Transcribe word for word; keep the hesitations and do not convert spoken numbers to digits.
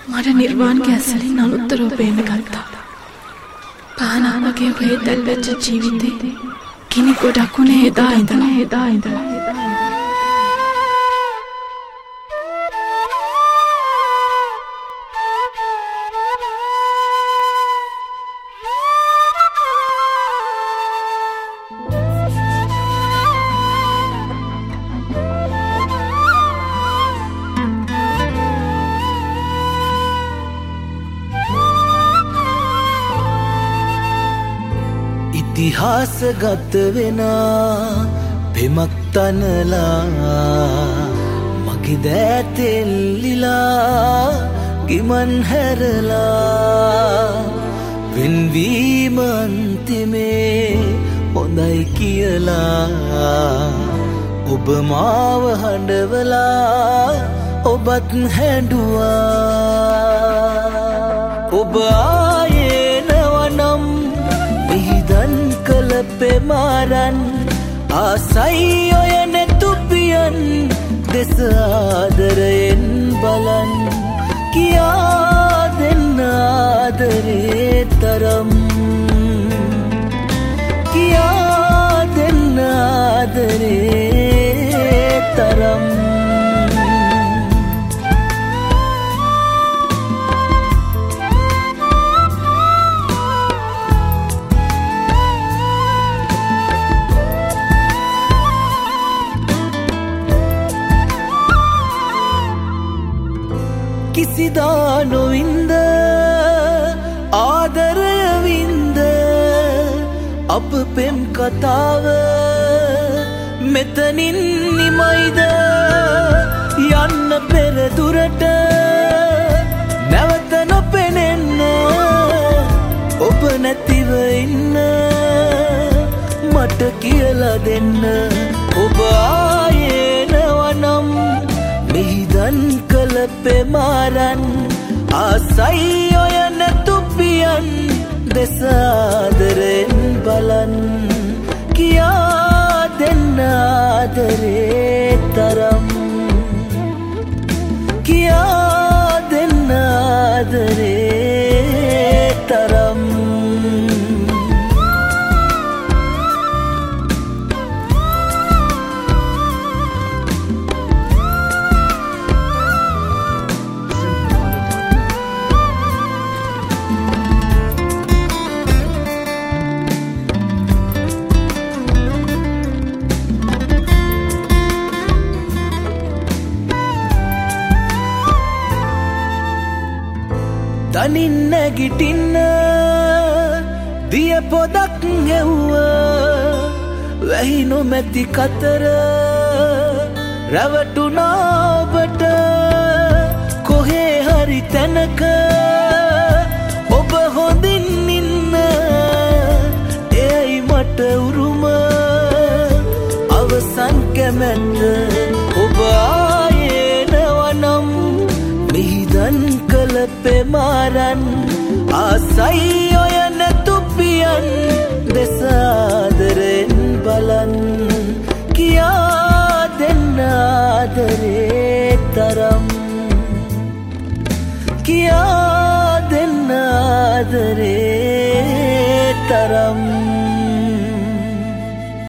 මට නිර්වාණගේ ඇසලින් අනුත්තරව පේන්න ගත්තා. පානක් වගේ ඔය දැල් වෙච්ච ජීවිතේ කිනි ගොඩක් උනේ එදා ඉඳලා එදා ඉඳලා ඉතිහාසගත වෙන පෙමක් තනලා මගේ දෑතෙල්ලිලා ගිමන් හැරලා වෙන්වීම අන්තිමේ හොඳයි කියලා ඔබ මාව හඬවලා ඔබත් හැඬුවා. ඔබ ආයේ නවනම් මිහිදන් කළ පෙමාරන් ආසයි ඔය නැතුපියන් දෙස ආදරයෙන් බලන් කියා දෙන්න ආදරේ තරම් කියා දෙන්න ආදරේ තරම් කිසිදා නොවින්ද ආදරය වින්ද අප පෙම් කතාව මෙතනින් නිමයිද යන්න පෙර දුරට නැවත නොපෙනෙන්න ඔබ නැතිව ඉන්න මට කියලා දෙන්න. ඔබ ආයේ නවනම් මිහිදන් කළ පෙමාරන් ආසයි ඔය නැතුපියන් දෙස ආදරෙන් බලන් කියා දෙන්න ආදරේ තරම් කියා දෙන්න ආදරේ තරම් තනින් නැගිටින්න දිය පොදක් හෙව්ව වැහි නොමැති කතර රැවටුණා ඔබට කොහේ හරි තැනක ඔබ හොඳින් ඉන්න එයයි මට උරුම අවසන් කැමැත්ත. ඔබ ආයේ නවනම් මිහිදන් කළ පෙමාරන් ආසයි